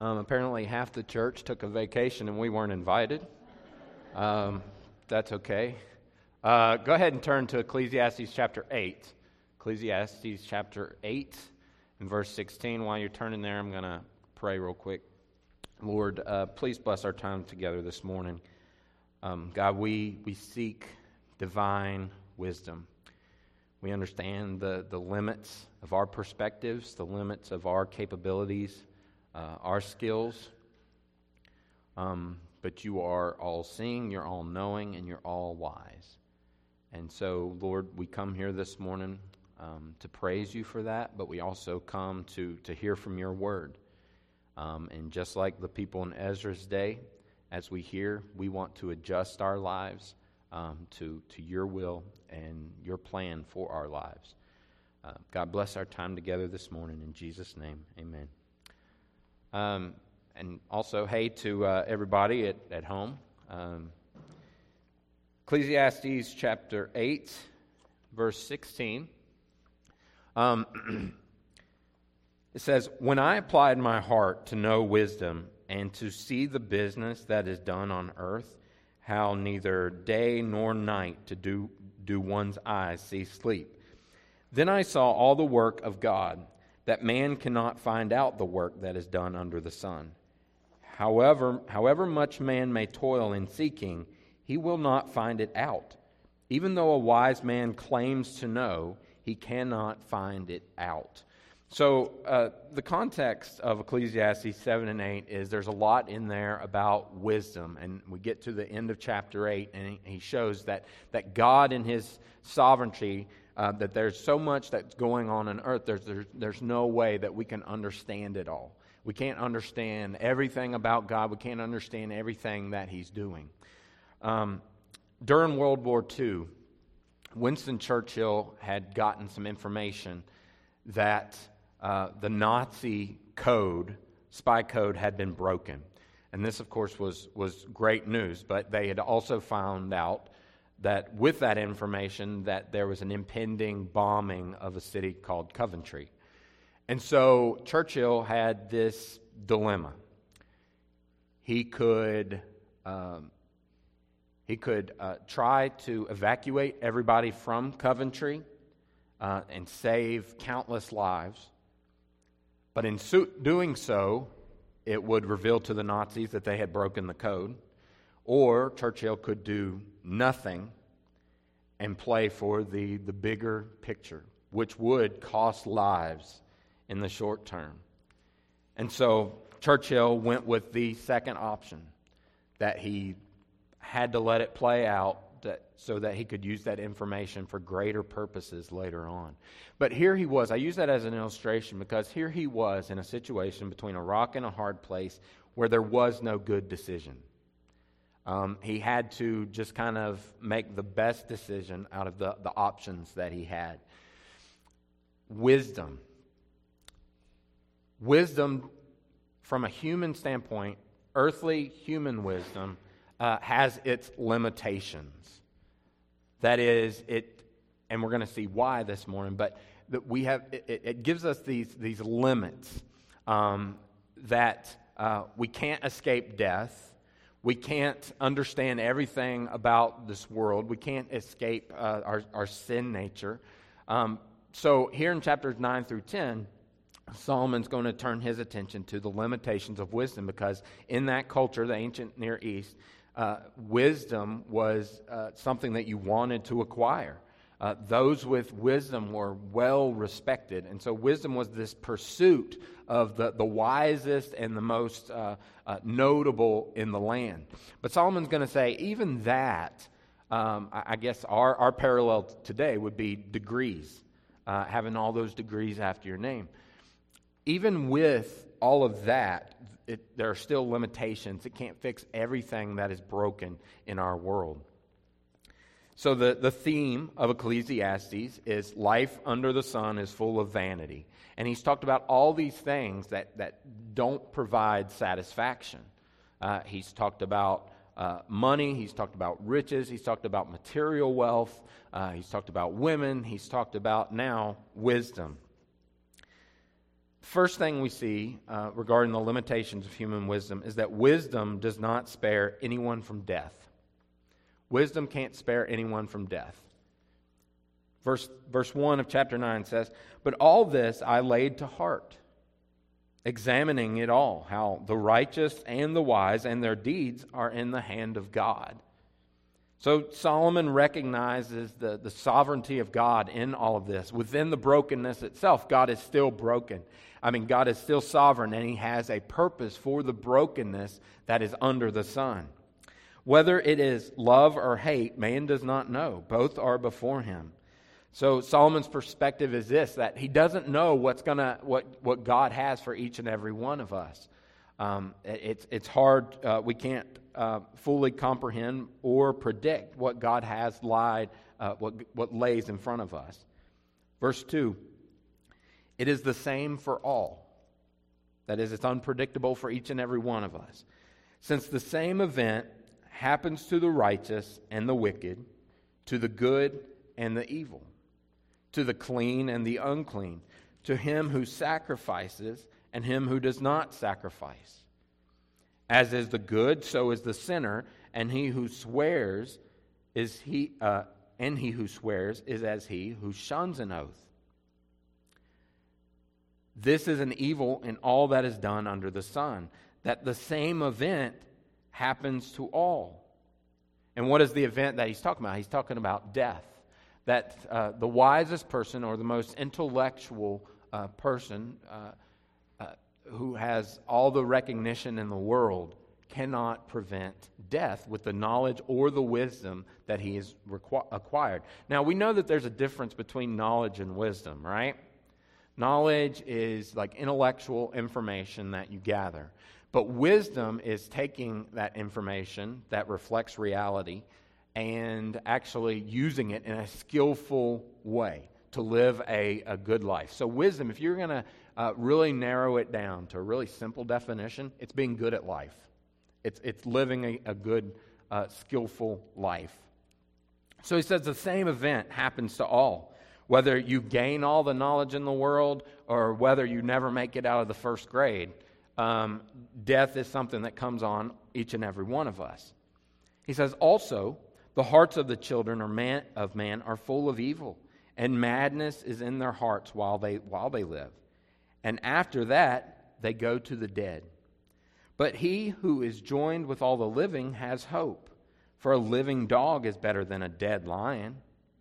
Apparently half the church took a vacation and we weren't invited. That's okay. Go ahead and turn to Ecclesiastes chapter 8. Ecclesiastes chapter 8 and verse 16. While you're turning there, I'm going to pray real quick. Lord, please bless our time together this morning. God, we seek divine wisdom. We understand the limits of our perspectives, the limits of our capabilities, our skills. But you are all-seeing, you're all-knowing, and you're all-wise. And so, Lord, we come here this morning to praise you for that, but we also come to hear from your word. And just like the people in Ezra's day, as we hear, we want to adjust our lives to your will and your plan for our lives. God bless our time together this morning. In Jesus' name, amen. And also, hey to everybody at home. Ecclesiastes chapter 8, verse 16. It says, "When I applied my heart to know wisdom and to see the business that is done on earth, how neither day nor night to do one's eyes see sleep. Then I saw all the work of God, that man cannot find out the work that is done under the sun. However much man may toil in seeking, he will not find it out. Even though a wise man claims to know, he cannot find it out." So the context of Ecclesiastes 7 and 8 is there's a lot in there about wisdom. And we get to the end of chapter 8, and he shows that God in his sovereignty, that there's so much that's going on earth, there's no way that we can understand it all. We can't understand everything about God. We can't understand everything that he's doing. During World War II, Winston Churchill had gotten some information that the Nazi code, spy code, had been broken. And this, of course, was great news. But they had also found out that with that information that there was an impending bombing of a city called Coventry. And so Churchill had this dilemma. He could try to evacuate everybody from Coventry and save countless lives. But in doing so, it would reveal to the Nazis that they had broken the code. Or Churchill could do nothing and play for the bigger picture, which would cost lives in the short term. And so Churchill went with the second option, that he had to let it play out so that he could use that information for greater purposes later on. But here he was. I use that as an illustration because here he was in a situation between a rock and a hard place where there was no good decision. He had to just kind of make the best decision out of the options that he had. Wisdom, from a human standpoint, earthly human wisdom, has its limitations. That is, and we're going to see why this morning, but that we have it gives us these limits that we can't escape death. We can't understand everything about this world. We can't escape our sin nature. So here in chapters 9 through 10, Solomon's going to turn his attention to the limitations of wisdom, because in that culture, the ancient Near East, wisdom was something that you wanted to acquire. Those with wisdom were well respected, and so wisdom was this pursuit of the wisest and the most notable in the land. But Solomon's going to say even that, I guess our parallel today would be degrees, having all those degrees after your name. Even with all of that, there are still limitations. It can't fix everything that is broken in our world. So the theme of Ecclesiastes is life under the sun is full of vanity. And he's talked about all these things that don't provide satisfaction. He's talked about money. He's talked about riches. He's talked about material wealth. He's talked about women. He's talked about now wisdom. First thing we see regarding the limitations of human wisdom is that wisdom does not spare anyone from death. Wisdom can't spare anyone from death. Verse 1 of chapter 9 says, "But all this I laid to heart, examining it all, how the righteous and the wise and their deeds are in the hand of God." So Solomon recognizes the sovereignty of God in all of this. Within the brokenness itself, God is still broken. God is still sovereign, and He has a purpose for the brokenness that is under the sun. Whether it is love or hate, man does not know. Both are before Him. So Solomon's perspective is this, that he doesn't know what God has for each and every one of us. It's hard. We can't fully comprehend or predict what God has what lays in front of us. Verse 2, "It is the same for all." That is, it's unpredictable for each and every one of us. "Since the same event happens to the righteous and the wicked, to the good and the evil, to the clean and the unclean, to him who sacrifices and him who does not sacrifice. As is the good, so is the sinner, and he who swears is as he who shuns an oath. This is an evil in all that is done under the sun, that the same event happens to all." And what is the event that he's talking about? He's talking about death. That the wisest person or the most intellectual person who has all the recognition in the world cannot prevent death with the knowledge or the wisdom that he has acquired. Now, we know that there's a difference between knowledge and wisdom, right? Knowledge is like intellectual information that you gather. But wisdom is taking that information that reflects reality and actually using it in a skillful way to live a good life. So wisdom, if you're going to really narrow it down to a really simple definition, it's being good at life. It's living a good, skillful life. So he says the same event happens to all. Whether you gain all the knowledge in the world or whether you never make it out of the first grade, death is something that comes on each and every one of us. He says also, "The hearts of the children of man are full of evil, and madness is in their hearts while they live. And after that, they go to the dead. But he who is joined with all the living has hope, for a living dog is better than a dead lion."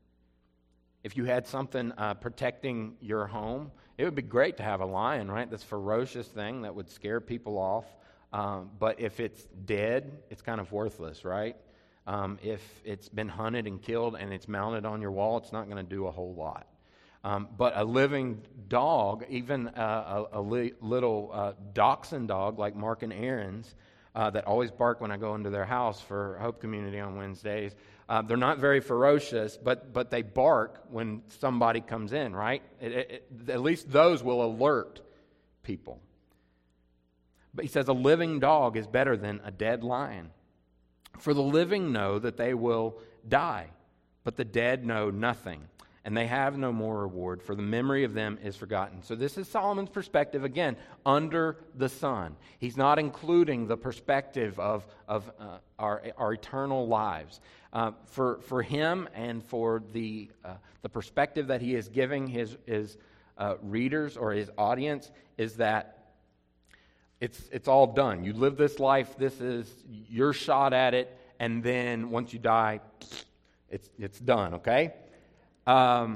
If you had something protecting your home, it would be great to have a lion, right? This ferocious thing that would scare people off. But if it's dead, it's kind of worthless, right? If it's been hunted and killed and it's mounted on your wall, it's not going to do a whole lot. But a living dog, even a little dachshund dog like Mark and Aaron's, that always bark when I go into their house for Hope Community on Wednesdays, they're not very ferocious, but they bark when somebody comes in, right? At least those will alert people. But he says a living dog is better than a dead lion. For the living know that they will die, but the dead know nothing, and they have no more reward, for the memory of them is forgotten. So this is Solomon's perspective, again, under the sun. He's not including the perspective of our eternal lives. For him and for the perspective that he is giving his readers or his audience is that it's all done. You live this life, this is your shot at it, and then once you die, it's done, okay? And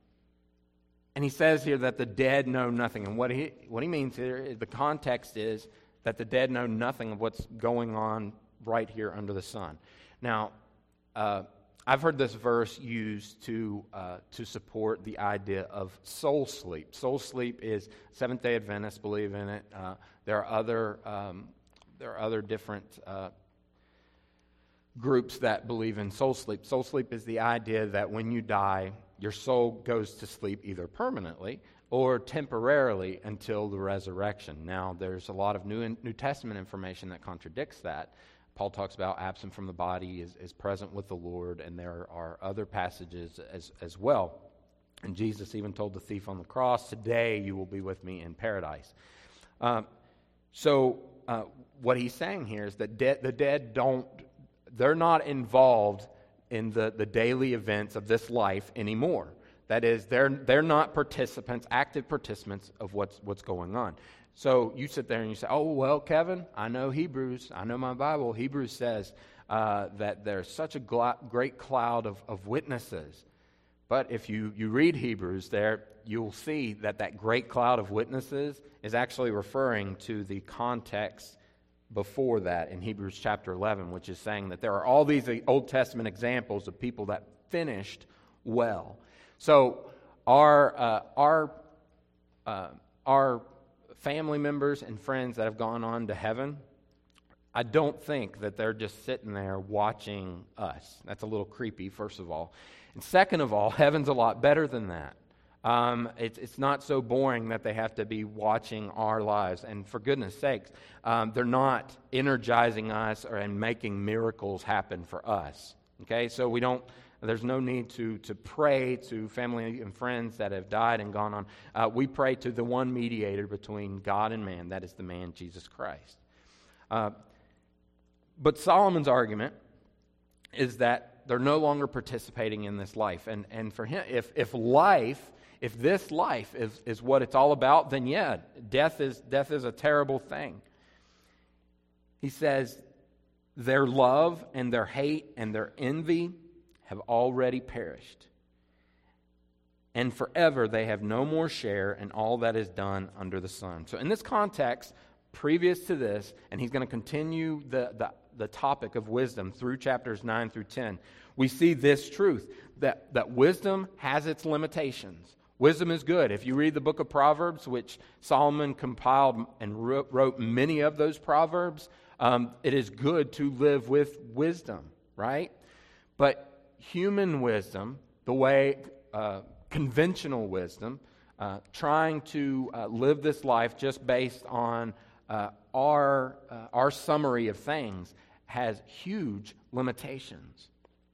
he says here that the dead know nothing. And what he means here, the context is that the dead know nothing of what's going on right here under the sun. Now, I've heard this verse used to support the idea of soul sleep. Soul sleep is Seventh-day Adventists believe in it. There are other different groups that believe in soul sleep. Soul sleep is the idea that when you die, your soul goes to sleep either permanently or temporarily until the resurrection. Now, there's a lot of New Testament information that contradicts that. Paul talks about absent from the body is present with the Lord, and there are other passages as well. And Jesus even told the thief on the cross, today you will be with me in paradise. So what he's saying here is that the dead they're not involved in the daily events of this life anymore. That is, they're not active participants of what's going on. So you sit there and you say, oh, well, Kevin, I know Hebrews. I know my Bible. Hebrews says that there's such a great cloud of witnesses. But if you read Hebrews there, you'll see that great cloud of witnesses is actually referring to the context before that in Hebrews chapter 11, which is saying that there are all these Old Testament examples of people that finished well. So our family members and friends that have gone on to heaven, I don't think that they're just sitting there watching us. That's a little creepy, first of all. And second of all, heaven's a lot better than that. It's not so boring that they have to be watching our lives. And for goodness sakes, they're not energizing us and making miracles happen for us. Okay, so there's no need to pray to family and friends that have died and gone on. We pray to the one mediator between God and man, that is the man Jesus Christ. But Solomon's argument is that they're no longer participating in this life. And for him, if this life is what it's all about, then yeah, death is a terrible thing. He says, their love and their hate and their envy have already perished. And forever they have no more share in all that is done under the sun. So in this context, previous to this, and he's going to continue the topic of wisdom through chapters 9 through 10, we see this truth, that wisdom has its limitations. Wisdom is good. If you read the book of Proverbs, which Solomon compiled and wrote many of those Proverbs, it is good to live with wisdom, right? But human wisdom, the way conventional wisdom, trying to live this life just based on our summary of things, has huge limitations.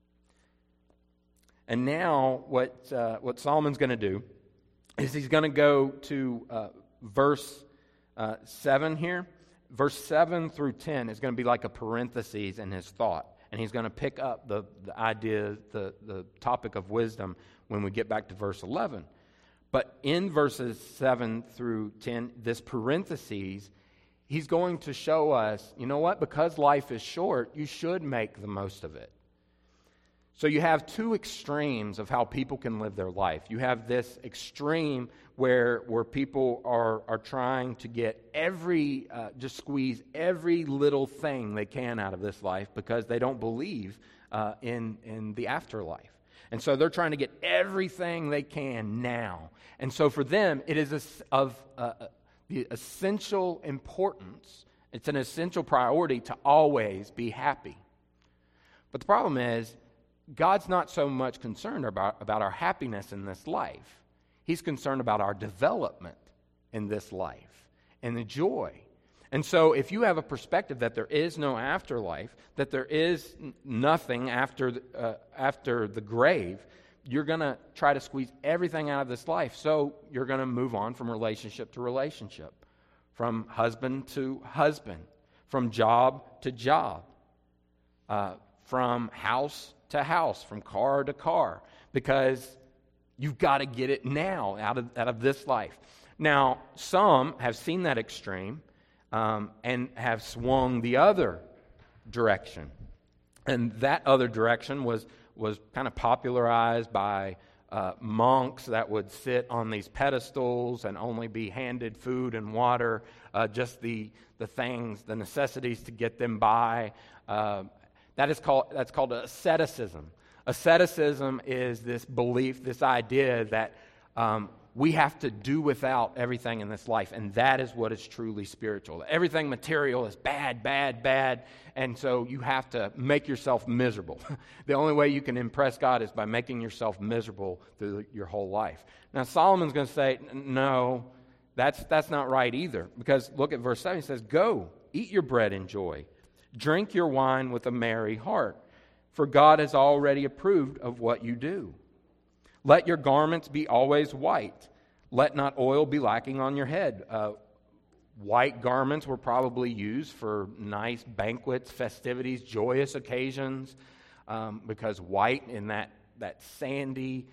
And now what Solomon's going to do is he's going to go to verse 7 here. Verse 7 through 10 is going to be like a parenthesis in his thought. And he's going to pick up the idea, the topic of wisdom when we get back to verse 11. But in verses 7 through 10, this parenthesis, he's going to show us, you know what? Because life is short, you should make the most of it. So you have two extremes of how people can live their life. You have this extreme where people are trying to get just squeeze every little thing they can out of this life because they don't believe in the afterlife. And so they're trying to get everything they can now. And so for them, it is of the essential importance. It's an essential priority to always be happy. But the problem is, God's not so much concerned about our happiness in this life. He's concerned about our development in this life and the joy. And so if you have a perspective that there is no afterlife, that there is nothing after the grave, you're going to try to squeeze everything out of this life. So you're going to move on from relationship to relationship, from husband to husband, from job to job, from house to house, from car to car, because you've got to get it now out of this life. Now, some have seen that extreme and have swung the other direction. And that other direction was kind of popularized by monks that would sit on these pedestals and only be handed food and water, just the things, the necessities to get them by. That's called asceticism. Asceticism is this belief, this idea that we have to do without everything in this life, and that is what is truly spiritual. Everything material is bad, bad, bad, and so you have to make yourself miserable. The only way you can impress God is by making yourself miserable through your whole life. Now, Solomon's going to say, no, that's not right either, because look at verse 7. He says, go, eat your bread in joy. Drink your wine with a merry heart, for God has already approved of what you do. Let your garments be always white. Let not oil be lacking on your head. White garments were probably used for nice banquets, festivities, joyous occasions, because white in that sandy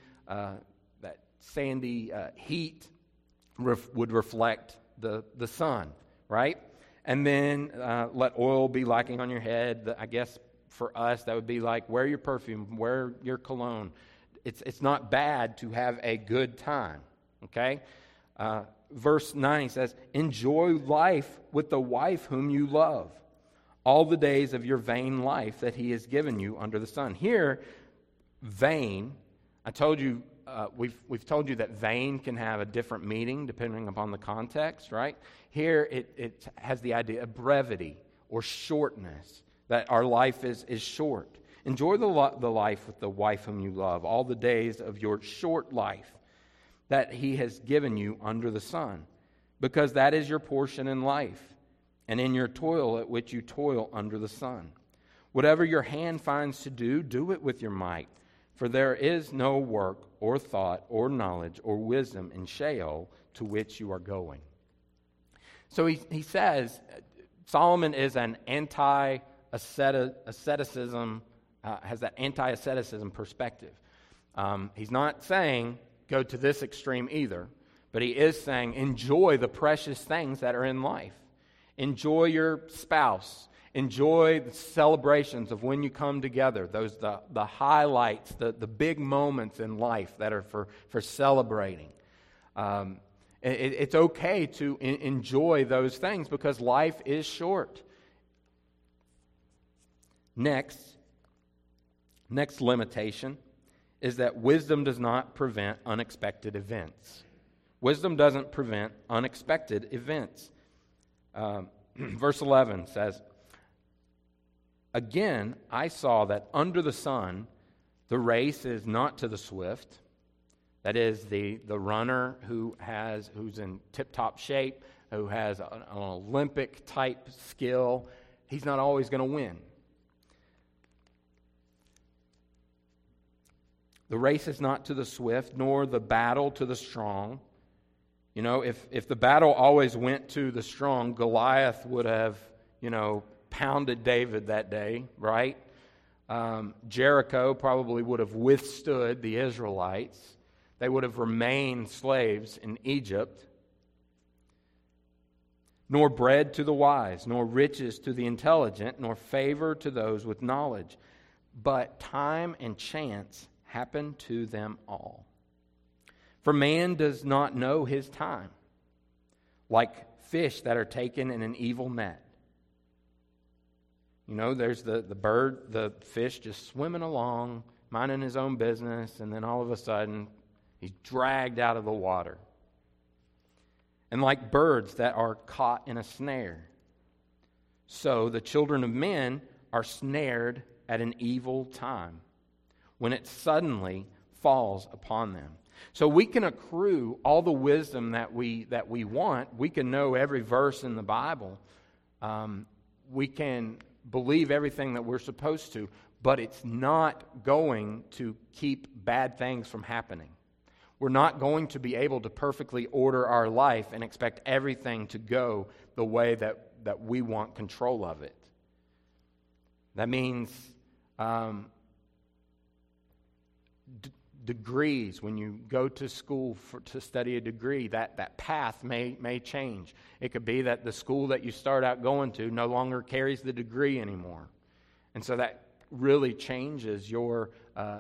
heat would reflect the sun, right? And then let oil be lacking on your head. I guess for us that would be like wear your perfume, wear your cologne. It's not bad to have a good time, okay? Verse 9 says, enjoy life with the wife whom you love, all the days of your vain life that he has given you under the sun. Here, vain, I told you, we've told you that vain can have a different meaning depending upon the context, right? Here, it has the idea of brevity or shortness, that our life is short. Enjoy the life with the wife whom you love, all the days of your short life that he has given you under the sun, because that is your portion in life, and in your toil at which you toil under the sun. Whatever your hand finds to do, do it with your might, for there is no work or thought or knowledge or wisdom in Sheol to which you are going. So he says, Solomon is an anti-asceticism, has that anti-asceticism perspective. He's not saying go to this extreme either, but he is saying enjoy the precious things that are in life. Enjoy your spouse. Enjoy the celebrations of when you come together, those the highlights, the big moments in life that are for celebrating. It's okay to enjoy those things because life is short. Next limitation is that wisdom does not prevent unexpected events. Wisdom doesn't prevent unexpected events. Verse 11 says, again, I saw that under the sun, the race is not to the swift. That is, the runner who's in tip-top shape, who has an Olympic-type skill. He's not always going to win. The race is not to the swift, nor the battle to the strong. You know, if the battle always went to the strong, Goliath would have, pounded David that day, right? Jericho probably would have withstood the Israelites. They would have remained slaves in Egypt. Nor bread to the wise, nor riches to the intelligent, nor favor to those with knowledge. But time and chance happen to them all. For man does not know his time, like fish that are taken in an evil net. There's the fish just swimming along, minding his own business, and then all of a sudden, he's dragged out of the water. And like birds that are caught in a snare, so the children of men are snared at an evil time, when it suddenly falls upon them. So we can accrue all the wisdom that we want. We can know every verse in the Bible. We can believe everything that we're supposed to, but it's not going to keep bad things from happening. We're not going to be able to perfectly order our life and expect everything to go the way that we want control of it. That means degrees. When you go to school to study a degree, that path may change. It could be that the school that you start out going to no longer carries the degree anymore. And so that really changes your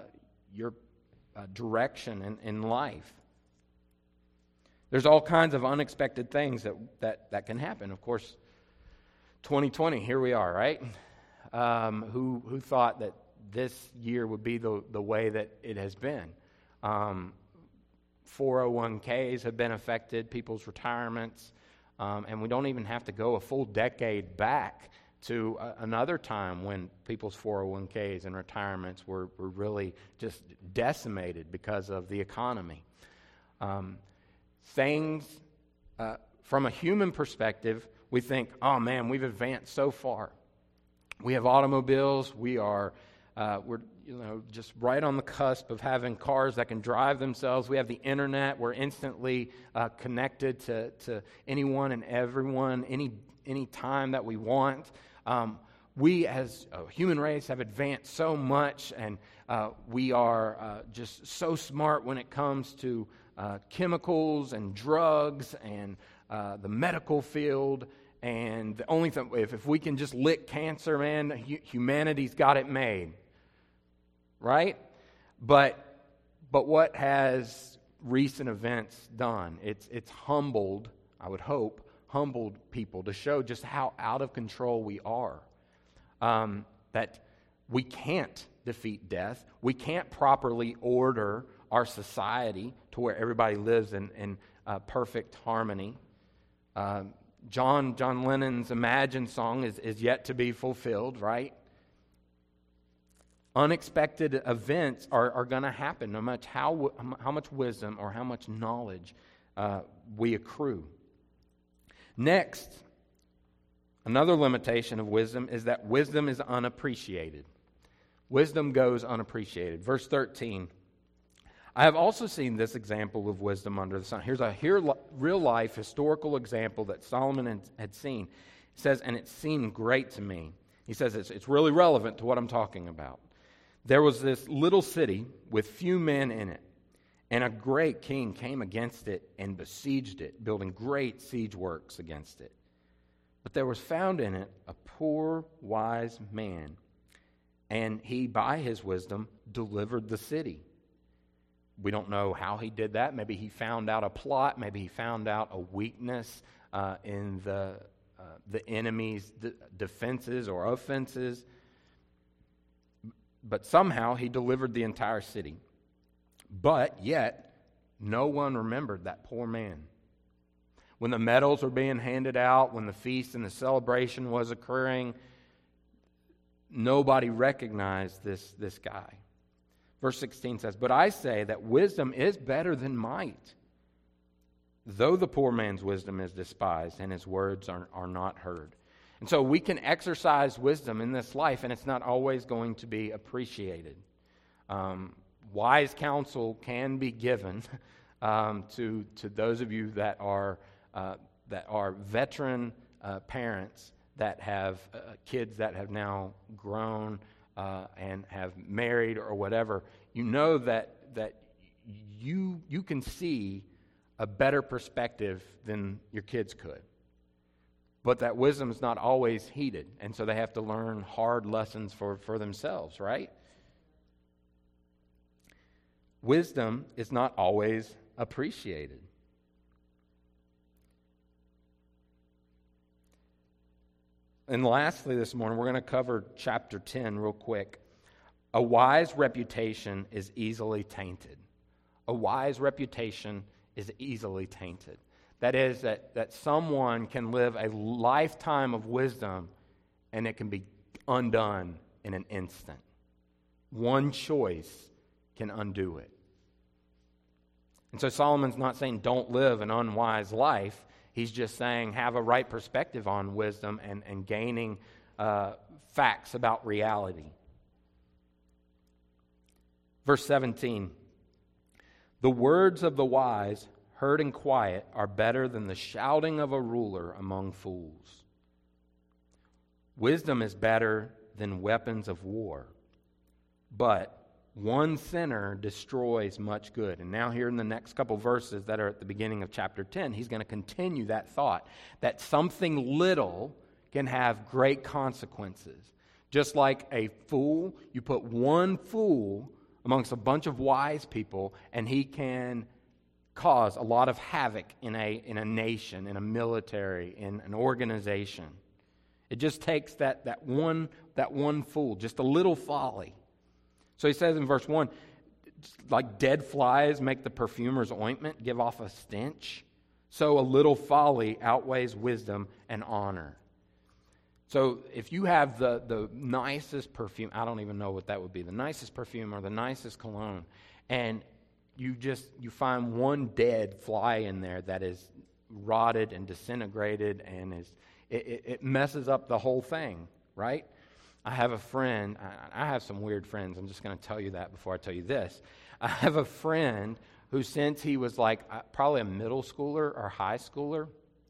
direction in life. There's all kinds of unexpected things that can happen. Of course, 2020, here we are, right? Who thought that this year would be the way that it has been? 401ks have been affected, people's retirements, and we don't even have to go a full decade back to another time when people's 401ks and retirements were really just decimated because of the economy. Things, from a human perspective, we think, oh man, we've advanced so far. We have automobiles, we are We're just right on the cusp of having cars that can drive themselves. We have the internet. We're instantly connected to anyone and everyone, any time that we want. We as a human race have advanced so much, and we are just so smart when it comes to chemicals and drugs and the medical field. And the only thing, if we can just lick cancer, man, humanity's got it made, right? But what has recent events done? It's humbled, I would hope, humbled people to show just how out of control we are. That we can't defeat death. We can't properly order our society to where everybody lives in perfect harmony. John Lennon's Imagine song is yet to be fulfilled, right? Unexpected events are going to happen no matter how much wisdom or how much knowledge we accrue. Next, another limitation of wisdom is that wisdom is unappreciated. Wisdom goes unappreciated. Verse 13, I have also seen this example of wisdom under the sun. Here's a real-life historical example that Solomon had seen. He says, and it seemed great to me. He says it's really relevant to what I'm talking about. There was this little city with few men in it, and a great king came against it and besieged it, building great siege works against it. But there was found in it a poor, wise man, and he, by his wisdom, delivered the city. We don't know how he did that. Maybe he found out a plot. Maybe he found out a weakness in the enemy's defenses or offenses. But somehow he delivered the entire city. But yet, no one remembered that poor man. When the medals were being handed out, when the feast and the celebration was occurring, nobody recognized this guy. Verse 16 says, but I say that wisdom is better than might, though the poor man's wisdom is despised and his words are not heard. And so we can exercise wisdom in this life, and it's not always going to be appreciated. Wise counsel can be given to those of you that are veteran parents that have kids that have now grown and have married or whatever. You know that you can see a better perspective than your kids could. But that wisdom is not always heeded, and so they have to learn hard lessons for themselves, right? Wisdom is not always appreciated. And lastly this morning, we're going to cover chapter 10 real quick. A wise reputation is easily tainted. A wise reputation is easily tainted. That is, that someone can live a lifetime of wisdom and it can be undone in an instant. One choice can undo it. And so Solomon's not saying don't live an unwise life. He's just saying have a right perspective on wisdom and gaining facts about reality. Verse 17, the words of the wise heard in quiet are better than the shouting of a ruler among fools. Wisdom is better than weapons of war, but one sinner destroys much good. And now here in the next couple verses that are at the beginning of chapter 10, he's going to continue that thought, that something little can have great consequences. Just like a fool, you put one fool amongst a bunch of wise people, and he can cause a lot of havoc in a nation, in a military, in an organization. It just takes that one fool, just a little folly. So he says in verse 1, like dead flies make the perfumer's ointment give off a stench, so a little folly outweighs wisdom and honor. So if you have the nicest perfume, I don't even know what that would be, the nicest perfume or the nicest cologne, and you find one dead fly in there that is rotted and disintegrated and it messes up the whole thing, right? I have a friend. I have some weird friends. I'm just going to tell you that before I tell you this. I have a friend who, since he was like probably a middle schooler or high schooler,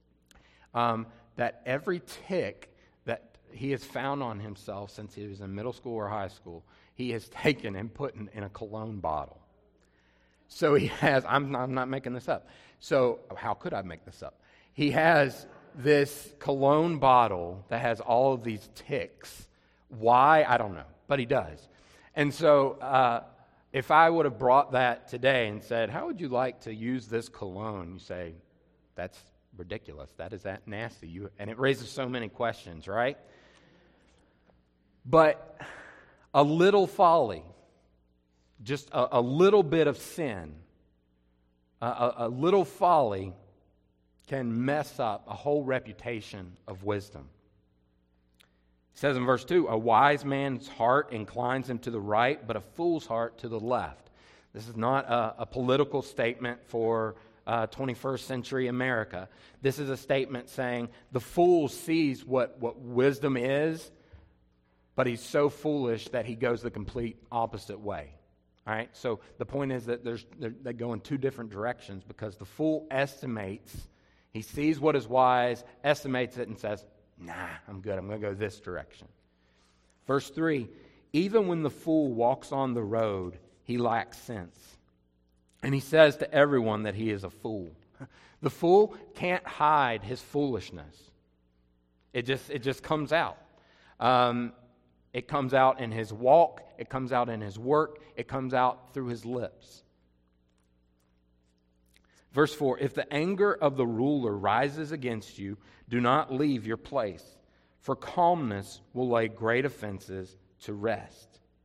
that every tick that he has found on himself since he was in middle school or high school, he has taken and put in a cologne bottle. So he has, I'm not making this up. So how could I make this up? He has this cologne bottle that has all of these ticks. Why? I don't know, but he does. And so if I would have brought that today and said, how would you like to use this cologne? You say, that's ridiculous. That is that nasty. And it raises so many questions, right? But a little folly, just a little bit of sin, a little folly can mess up a whole reputation of wisdom. It says in verse 2, a wise man's heart inclines him to the right, but a fool's heart to the left. This is not a political statement for 21st century America. This is a statement saying the fool sees what wisdom is, but he's so foolish that he goes the complete opposite way. All right? So the point is that they go in two different directions, because the fool estimates, he sees what is wise, estimates it, and says, nah, I'm good. I'm going to go this direction. Verse 3, even when the fool walks on the road, he lacks sense. And he says to everyone that he is a fool. The fool can't hide his foolishness. It just comes out. It comes out in his walk. It comes out in his work. It comes out through his lips. Verse 4, if the anger of the ruler rises against you, do not leave your place, for calmness will lay great offenses to rest.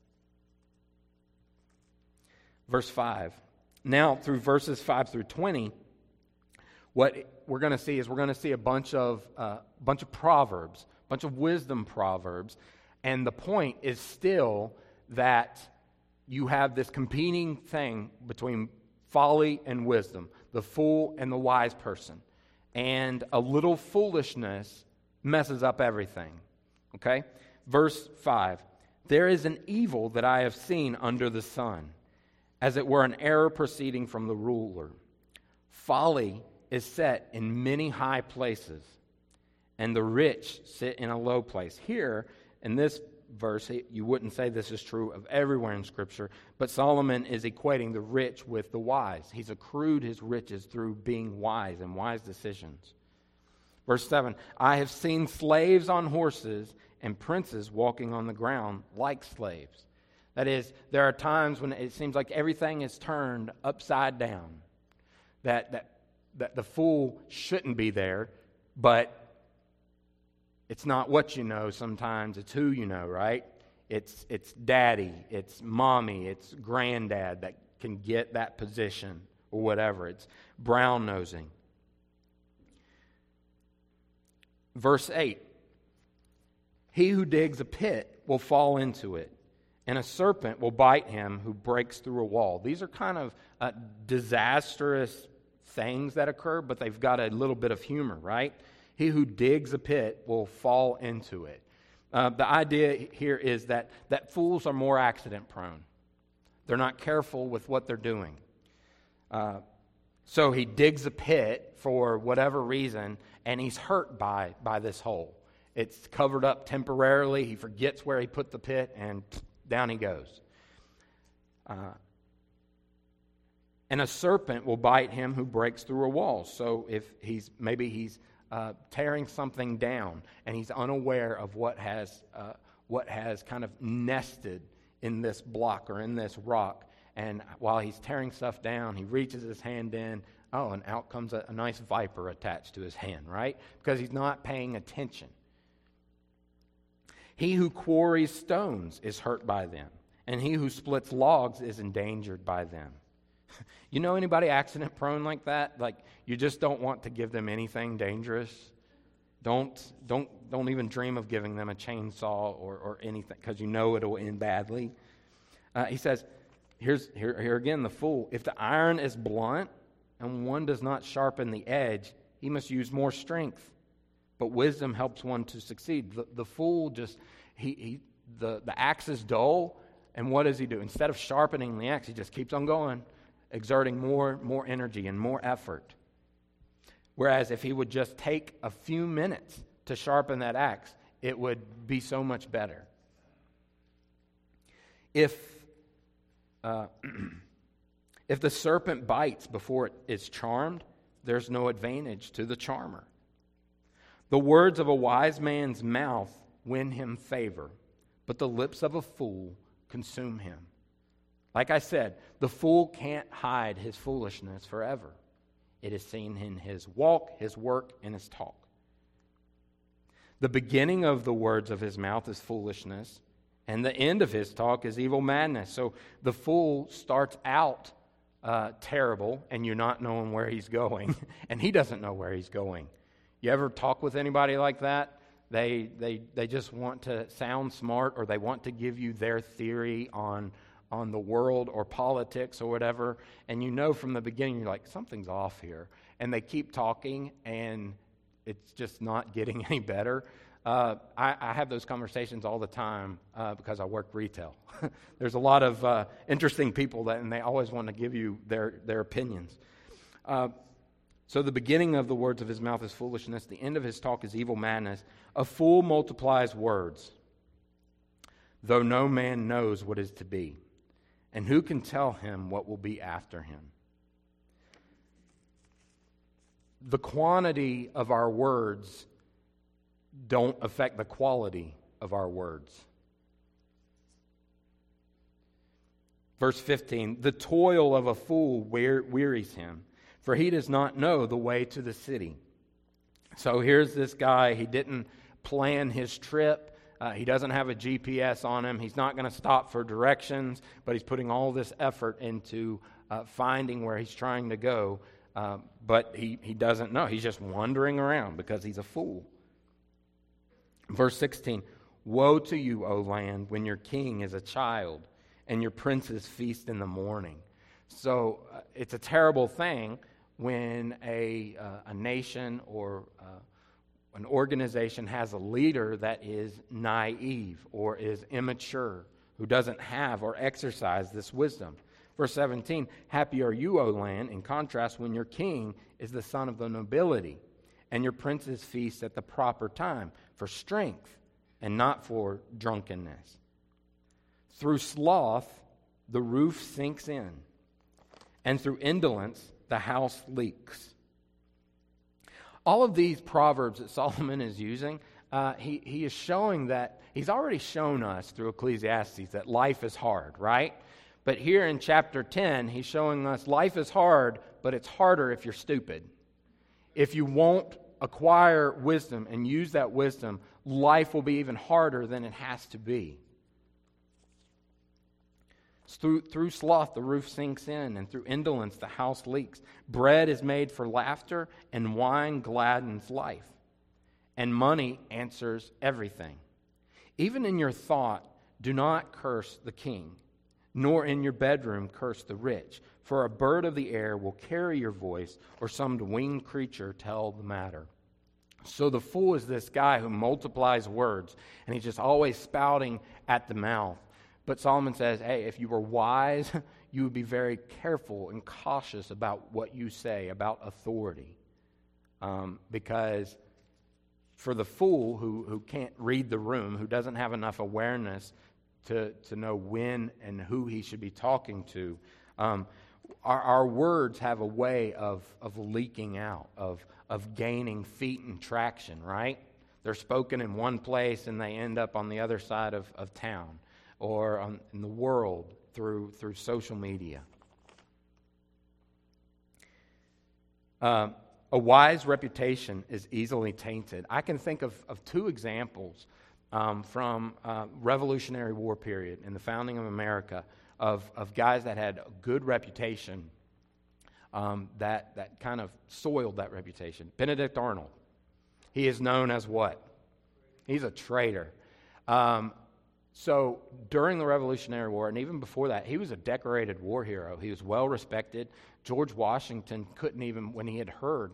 Verse 5. Now, through verses 5 through 20, what we're going to see is a bunch of proverbs, a bunch of wisdom proverbs, and the point is still that you have this competing thing between folly and wisdom, the fool and the wise person. And a little foolishness messes up everything. Okay? Verse 5. There is an evil that I have seen under the sun, as it were an error proceeding from the ruler. Folly is set in many high places, and the rich sit in a low place. Here, in this verse, you wouldn't say this is true of everywhere in Scripture, but Solomon is equating the rich with the wise. He's accrued his riches through being wise and wise decisions. Verse 7, I have seen slaves on horses and princes walking on the ground like slaves. That is, there are times when it seems like everything is turned upside down, that the fool shouldn't be there, but it's not what you know sometimes, it's who you know, right? It's daddy, it's mommy, it's granddad that can get that position or whatever. It's brown-nosing. Verse 8, he who digs a pit will fall into it, and a serpent will bite him who breaks through a wall. These are kind of disastrous things that occur, but they've got a little bit of humor, right? He who digs a pit will fall into it. The idea here is that fools are more accident prone. They're not careful with what they're doing. So he digs a pit for whatever reason, and he's hurt by this hole. It's covered up temporarily. He forgets where he put the pit, and down he goes. And a serpent will bite him who breaks through a wall. So if he's tearing something down, and he's unaware of what has kind of nested in this block or in this rock, and while he's tearing stuff down, he reaches his hand in, and out comes a nice viper attached to his hand, right? Because he's not paying attention. He who quarries stones is hurt by them, and he who splits logs is endangered by them. You know anybody accident prone like that? Like, you just don't want to give them anything dangerous. Don't even dream of giving them a chainsaw or anything, because you know it'll end badly. He says, here again, the fool. If the iron is blunt and one does not sharpen the edge, he must use more strength. But wisdom helps one to succeed. The fool just, he the axe is dull, and what does he do? Instead of sharpening the axe, he just keeps on going, exerting more energy and more effort. Whereas if he would just take a few minutes to sharpen that axe, it would be so much better. If the serpent bites before it is charmed, there's no advantage to the charmer. The words of a wise man's mouth win him favor, but the lips of a fool consume him. Like I said, the fool can't hide his foolishness forever. It is seen in his walk, his work, and his talk. The beginning of the words of his mouth is foolishness, and the end of his talk is evil madness. So the fool starts out terrible, and you're not knowing where he's going, and he doesn't know where he's going. You ever talk with anybody like that? They just want to sound smart, or they want to give you their theory on the world or politics or whatever, and you know from the beginning, you're like, something's off here. And they keep talking, and it's just not getting any better. I have those conversations all the time because I work retail. There's a lot of interesting people and they always want to give you their opinions. So the beginning of the words of his mouth is foolishness. The end of his talk is evil madness. A fool multiplies words, though no man knows what is to be. And who can tell him what will be after him? The quantity of our words don't affect the quality of our words. Verse 15, the toil of a fool wearies him, for he does not know the way to the city. So here's this guy, he didn't plan his trip. He doesn't have a GPS on him. He's not going to stop for directions, but he's putting all this effort into finding where he's trying to go. But he doesn't know. He's just wandering around because he's a fool. Verse 16, woe to you, O land, when your king is a child and your princes feast in the morning. So it's a terrible thing when a nation or an organization has a leader that is naive or is immature, who doesn't have or exercise this wisdom. Verse 17, happy are you, O land, in contrast, when your king is the son of the nobility, and your princes feast at the proper time, for strength and not for drunkenness. Through sloth, the roof sinks in, and through indolence, the house leaks. All of these proverbs that Solomon is using, he is showing that, he's already shown us through Ecclesiastes that life is hard, right? But here in chapter 10, he's showing us life is hard, but it's harder if you're stupid. If you won't acquire wisdom and use that wisdom, life will be even harder than it has to be. Through sloth, the roof sinks in, and through indolence, the house leaks. Bread is made for laughter, and wine gladdens life. And money answers everything. Even in your thought, do not curse the king, nor in your bedroom curse the rich. For a bird of the air will carry your voice, or some winged creature tell the matter. So the fool is this guy who multiplies words, and he's just always spouting at the mouth. But Solomon says, hey, if you were wise, you would be very careful and cautious about what you say, about authority. Because for the fool who can't read the room, who doesn't have enough awareness to know when and who he should be talking to, our words have a way of leaking out, of gaining feet and traction, right? They're spoken in one place and they end up on the other side of town or in the world through social media. A wise reputation is easily tainted. I can think of two examples from Revolutionary War period in the founding of America of guys that had a good reputation that kind of soiled that reputation. Benedict Arnold. He is known as what? He's a traitor. So during the Revolutionary War, and even before that, he was a decorated war hero. He was well respected. George Washington couldn't even, when he had heard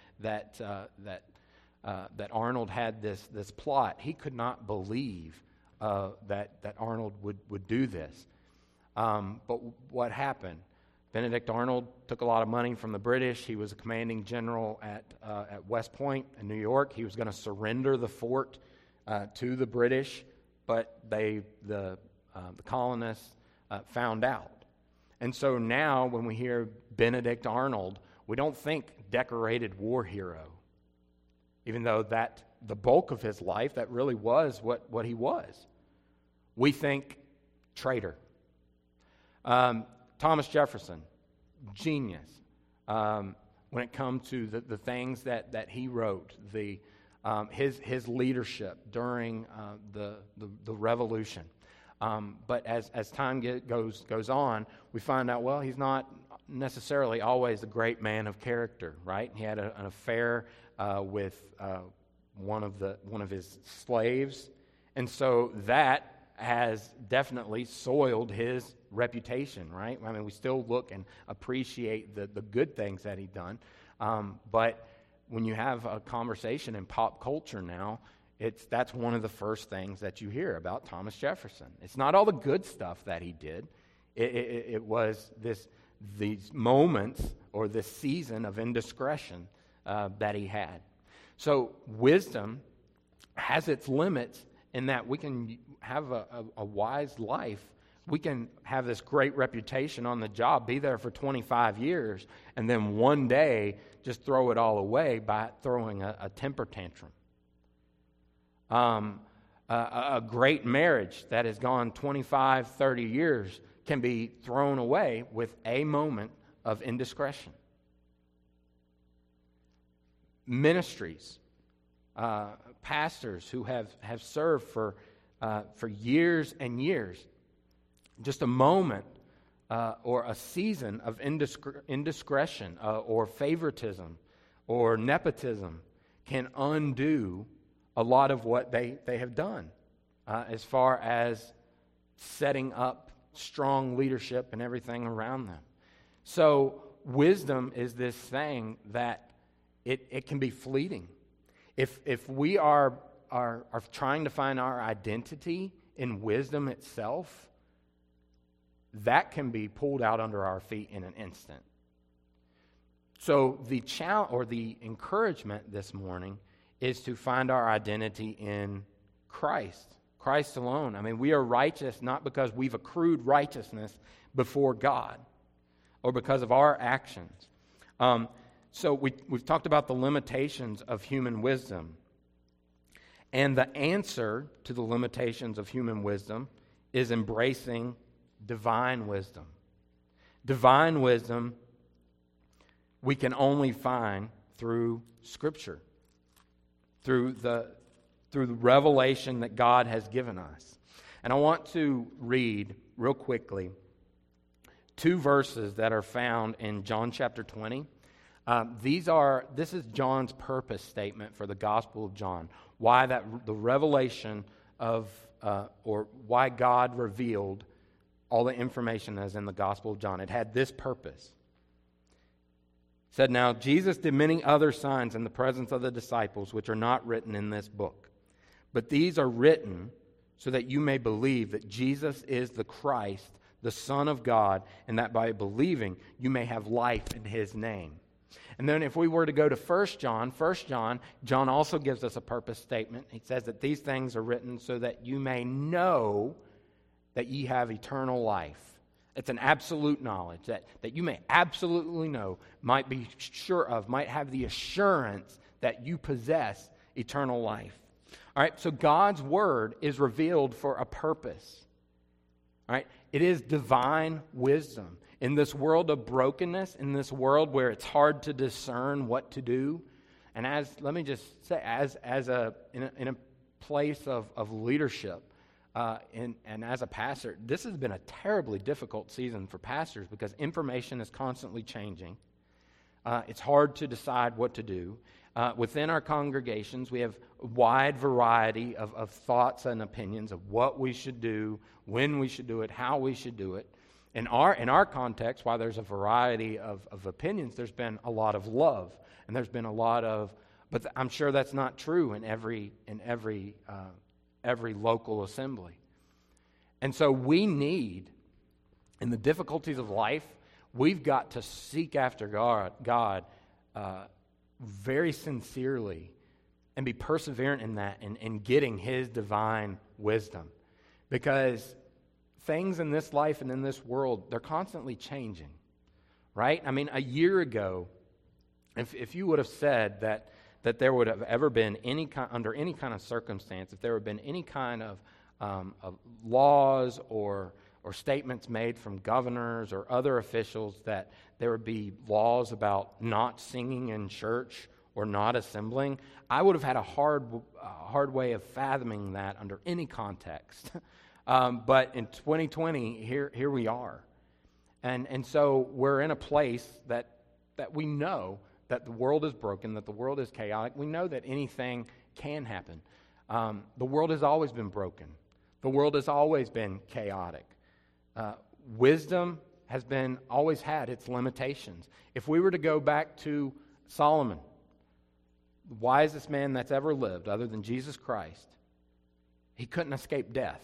that Arnold had this plot, he could not believe that Arnold would do this. But what happened? Benedict Arnold took a lot of money from the British. He was a commanding general at West Point in New York. He was going to surrender the fort to the British, but the colonists found out. And so now when we hear Benedict Arnold, we don't think decorated war hero, even though that the bulk of his life, that really was what he was. We think traitor. Thomas Jefferson, genius. When it comes to the things that he wrote, his leadership during the Revolution. But as time goes on, we find out, well, he's not necessarily always a great man of character, right? He had an affair with one of his slaves, and so that has definitely soiled his reputation, right? I mean, we still look and appreciate the good things that he'd done, but when you have a conversation in pop culture now, that's one of the first things that you hear about Thomas Jefferson. It's not all the good stuff that he did. It was these moments or this season of indiscretion that he had. So wisdom has its limits in that we can have a wise life. We can have this great reputation on the job, be there for 25 years, and then one day just throw it all away by throwing a temper tantrum. A great marriage that has gone 25, 30 years can be thrown away with a moment of indiscretion. Ministries, pastors who have served for years and years, just a moment or a season of indiscretion or favoritism or nepotism can undo a lot of what they have done as far as setting up strong leadership and everything around them. So wisdom is this thing that it can be fleeting. If we are trying to find our identity in wisdom itself, that can be pulled out under our feet in an instant. So the challenge or the encouragement this morning is to find our identity in Christ. Christ alone. I mean, we are righteous not because we've accrued righteousness before God or because of our actions. So we've talked about the limitations of human wisdom. And the answer to the limitations of human wisdom is embracing divine wisdom. Divine wisdom we can only find through Scripture, through the revelation that God has given us. And I want to read real quickly 2 verses that are found in John chapter 20. This is John's purpose statement for the Gospel of John. Why the revelation of, or why God revealed all the information that is in the Gospel of John. It had this purpose. It said, "Now Jesus did many other signs in the presence of the disciples, which are not written in this book. But these are written so that you may believe that Jesus is the Christ, the Son of God, and that by believing you may have life in His name." And then if we were to go to 1 John, John also gives us a purpose statement. He says that these things are written so that you may know that ye have eternal life. It's an absolute knowledge that you may absolutely know, might be sure of, might have the assurance that you possess eternal life. All right, so God's Word is revealed for a purpose. All right, it is divine wisdom. In this world of brokenness, in this world where it's hard to discern what to do, and let me just say, in a place of leadership, and as a pastor, this has been a terribly difficult season for pastors because information is constantly changing. It's hard to decide what to do. Within our congregations, we have a wide variety of thoughts and opinions of what we should do, when we should do it, how we should do it. In our context, while there's a variety of opinions, there's been a lot of love, and there's been a lot of. But I'm sure that's not true in every every local assembly. And so we need, in the difficulties of life, we've got to seek after God very sincerely and be perseverant in that and getting His divine wisdom. Because things in this life and in this world, they're constantly changing, right? I mean, a year ago, if you would have said that there would have ever been under any kind of circumstance, if there would have been any kind of laws or statements made from governors or other officials that there would be laws about not singing in church or not assembling, I would have had a hard way of fathoming that under any context. But in 2020, here we are. And so we're in a place that we know that the world is broken, that the world is chaotic. We know that anything can happen. The world has always been broken. The world has always been chaotic. Wisdom has always had its limitations. If we were to go back to Solomon, the wisest man that's ever lived, other than Jesus Christ, he couldn't escape death.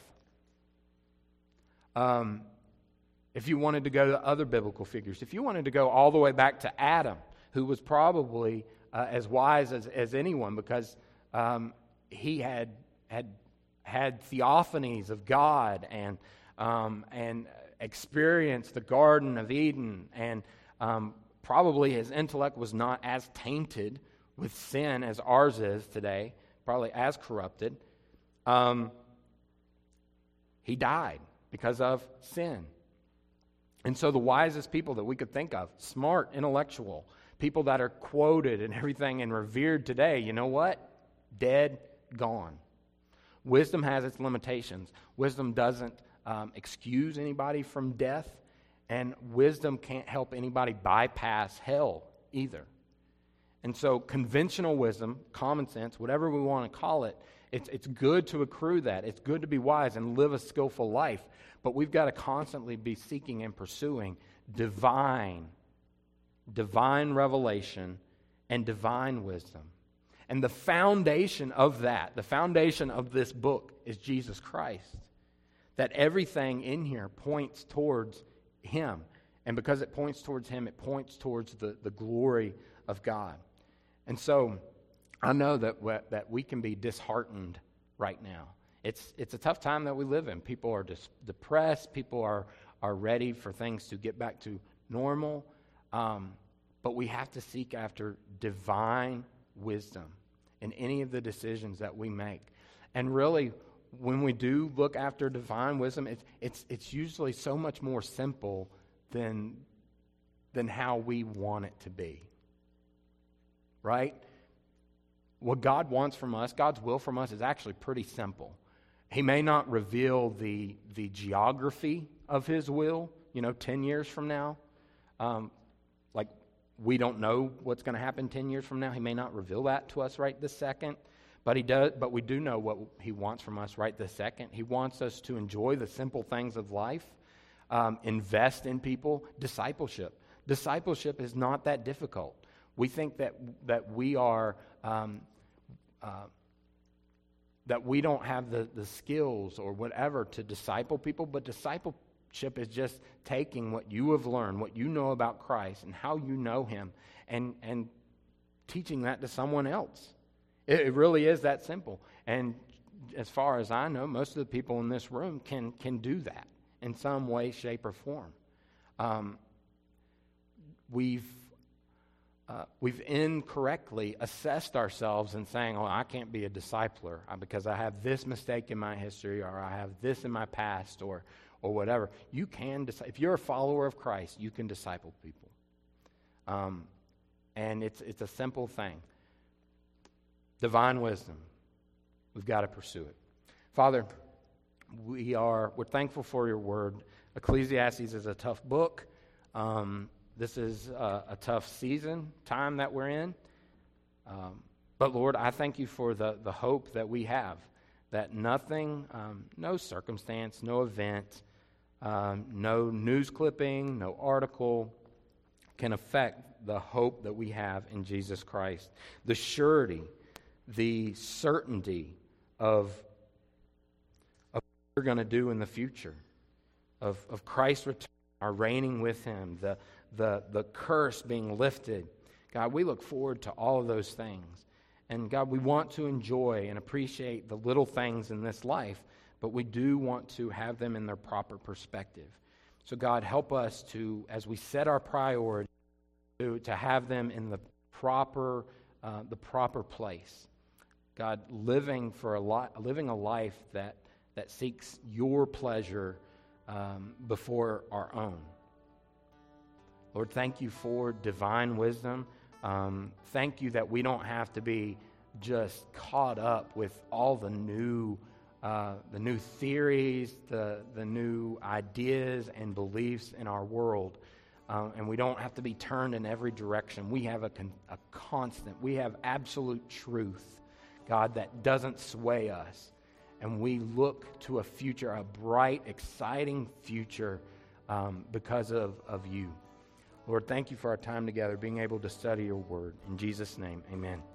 If you wanted to go to other biblical figures, if you wanted to go all the way back to Adam, who was probably as wise as anyone, because he had theophanies of God and experienced the Garden of Eden, and probably his intellect was not as tainted with sin as ours is today, probably as corrupted. He died because of sin. And so the wisest people that we could think of, smart, intellectual, people that are quoted and everything and revered today, you know what? Dead, gone. Wisdom has its limitations. Wisdom doesn't excuse anybody from death, and wisdom can't help anybody bypass hell either. And so conventional wisdom, common sense, whatever we want to call it, it's good to accrue that. It's good to be wise and live a skillful life, but we've got to constantly be seeking and pursuing divine revelation and divine wisdom. And the foundation of that, the foundation of this book is Jesus Christ. That everything in here points towards Him. And because it points towards Him, it points towards the glory of God. And so I know that we can be disheartened right now. It's a tough time that we live in. People are depressed. People are ready for things to get back to normal. But we have to seek after divine wisdom in any of the decisions that we make. And really, when we do look after divine wisdom, it's usually so much more simple than how we want it to be. Right? What God wants from us, God's will from us, is actually pretty simple. He may not reveal the geography of His will, 10 years from now. Like, we don't know what's going to happen 10 years from now. He may not reveal that to us right this second. But we do know what He wants from us right this second. He wants us to enjoy the simple things of life, invest in people, discipleship. Discipleship is not that difficult. We think that we are that we don't have the skills or whatever to disciple people, but discipleship is just taking what you have learned, what you know about Christ and how you know Him, and teaching that to someone else. It really is that simple. And as far as I know, most of the people in this room can do that in some way, shape, or form. We've incorrectly assessed ourselves in saying, I can't be a discipler because I have this mistake in my history, or I have this in my past, or whatever. You can, if you're a follower of Christ, you can disciple people. And it's a simple thing. Divine wisdom. We've got to pursue it. Father, we're thankful for your word. Ecclesiastes is a tough book. This is a tough time that we're in. But Lord, I thank you for the hope that we have, that nothing, no circumstance, no event, no news clipping, no article can affect the hope that we have in Jesus Christ. The surety, the certainty of you're going to do in the future of Christ's return, our reigning with him, the curse being lifted. God, we look forward to all of those things. And God, we want to enjoy and appreciate the little things in this life, but we do want to have them in their proper perspective. So God, help us to, as we set our priorities, to have them in the proper place. God, living a life that seeks your pleasure before our own. Lord, thank you for divine wisdom. Thank you that we don't have to be just caught up with all the new theories, the new ideas and beliefs in our world. And we don't have to be turned in every direction. We have a constant, we have absolute truth, God, that doesn't sway us. And we look to a future, a bright, exciting future because of you. Lord, thank you for our time together, being able to study your word. In Jesus' name, amen.